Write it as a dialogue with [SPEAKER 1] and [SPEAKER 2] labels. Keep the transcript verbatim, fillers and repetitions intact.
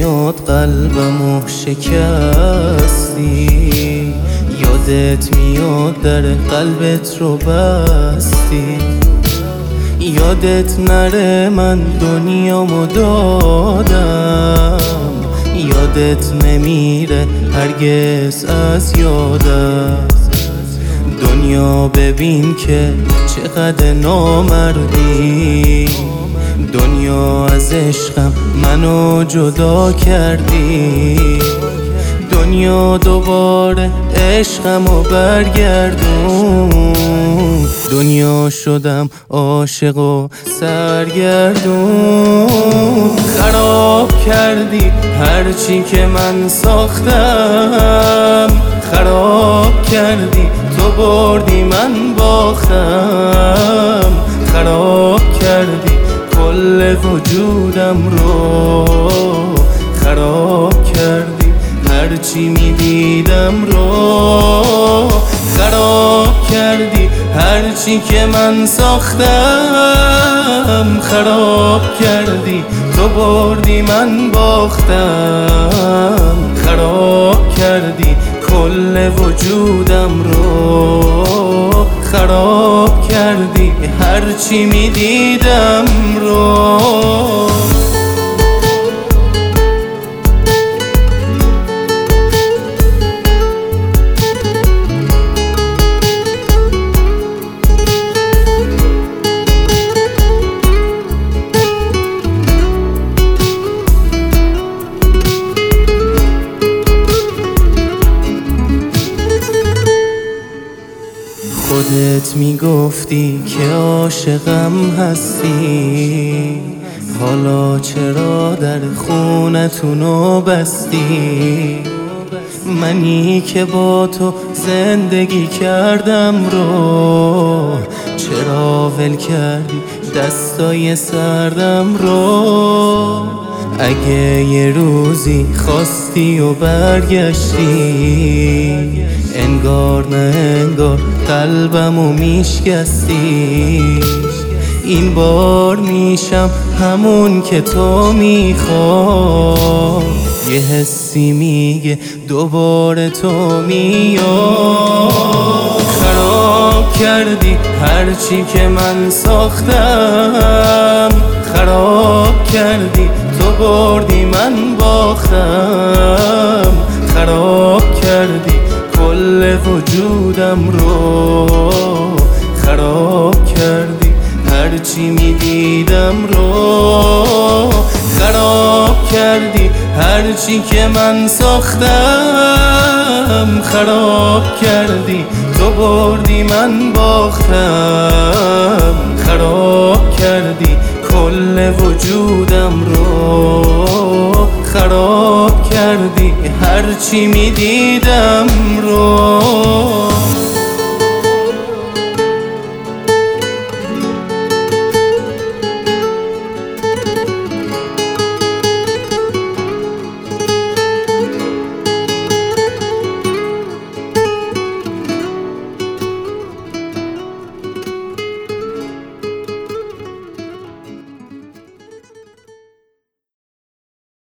[SPEAKER 1] میاد قلبمو شکستی، یادت میاد در قلبت رو بستی. یادت نره من دنیامو دادم، یادت نمیره هرگز از یادت. دنیا ببین که چقدر نامردی، دنیا از عشقم منو جدا کردی. دنیا دوباره عشقمو برگردون، دنیا شدم عاشق و سرگردون. خراب کردی هرچی که من ساختم، خراب کردی تو بردی من باختم. خراب کردی کل وجودم رو، خراب کردی هرچی میدیدم رو. خراب کردی هرچی که من ساختم، خراب کردی تو بردی من باختم. خراب کردی کل وجودم رو، خراب کردی هرچی میدیدم رو. خودت میگفتی که عاشقم هستی، حالا چرا در خونتونو بستی؟ منی که با تو زندگی کردم رو، چرا ول کردی دستای سردم رو؟ اگه یه روزی خواستی و برگشتی، انگار نه انگار قلبمو میشکستی. این بار میشم همون که تو میخوای، یه حسی میگه دوباره تو میای. خراب کردی هرچی که من ساختم، خراب کردی تو بردی من باختم. خراب کردی کل وجودم رو، خراب کردی هرچی میدیدم رو. خراب کردی هرچی که من ساختم، خراب کردی تو بردی من باختم. خراب کردی کل وجودم رو، خراب کردی هرچی میدیدم رو.